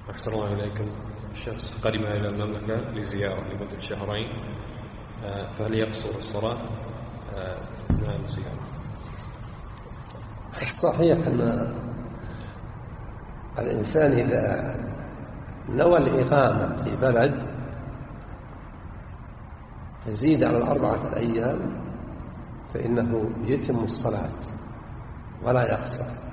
أحسن الله إليكم. الشخص قدم إلى المملكة لزيارة لمدة شهرين، فهل يقصر الصلاة أثناء الزيارة؟ الصحيح أن الإنسان إذا نوى الإقامة في بلد تزيد على 4 أيام فإنه يتم الصلاة ولا يقصر.